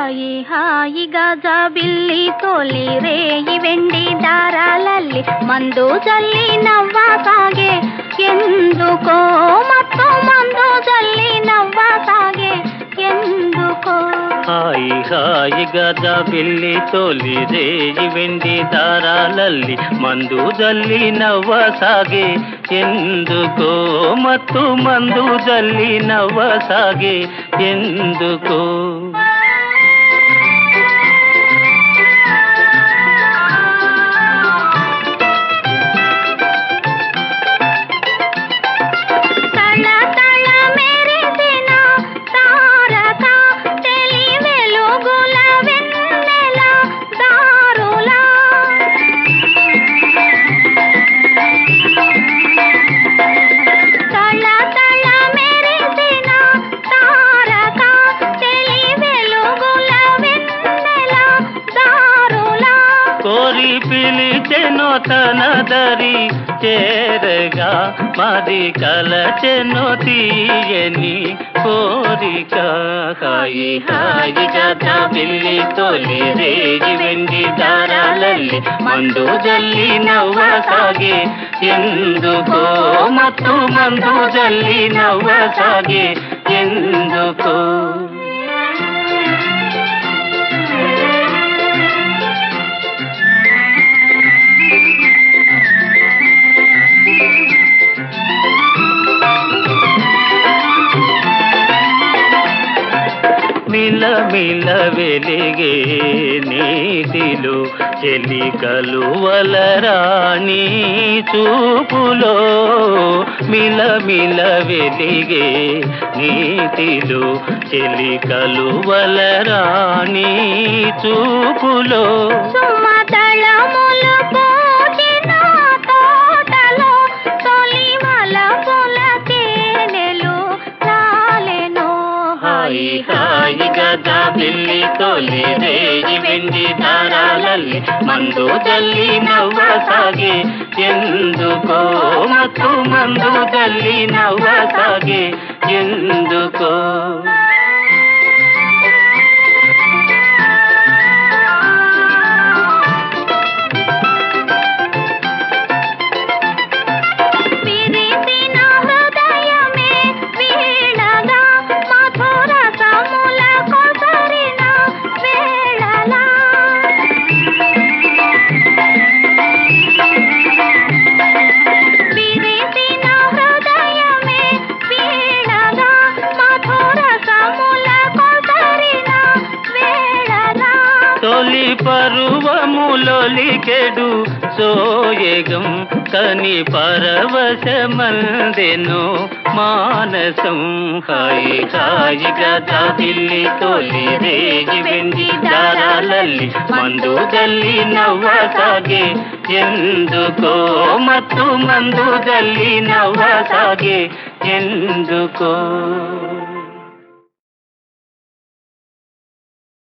హాయి హాయిగా జాబిల్లి తోలి రేయి వెండి దారాలల్లి మందు జల్లి నవ్వసాగే ఎందుకో మత్తు మందు జల్లి నవ్వసాగే ఎందుకో హాయి హాయిగా జాబిల్లి తోలి రేయి వెండి దారాలల్లి మందు జల్లి నవ్వసాగే ఎందుకో మత్తు మందు జల్లి నవ్వసాగే ఎందుకో కోరి పిలిచెను తన దరి చేరగా మరి కలచెను తీయని కోరిక హాయి హాయిగా జాబిల్లి తోలి రేయి వెండి దారాలల్లి మందు జల్లి నవ్వసాగే ఎందుకో మత్తు మందు జల్లి నవ్వసాగే ఎందుకో మిల మిల వెలిగే నీటిలో చెలికలు వలరాణి చూపులో మిల మిల వెలిగే నీటిలో చెలికలు వలరాణి చూపులో హాయి హాయిగా జాబిల్లి తోలి రేయి వెండి దారాలల్లి మందు జల్లి నవ్వసాగే ఎందుకో మత్తు మందు జల్లి నవ్వసాగే ఎందుకో తొలి పరువములొలికెడు సోయగం కని పరవశమందెను మానసం హాయి హాయిగా జాబిల్లి తోలి రేయి వెండి దారాలల్లి మందు జల్లి నవ్వసాగే ఎందుకో మత్తు మందు జల్లి నవ్వసాగే ఎందుకో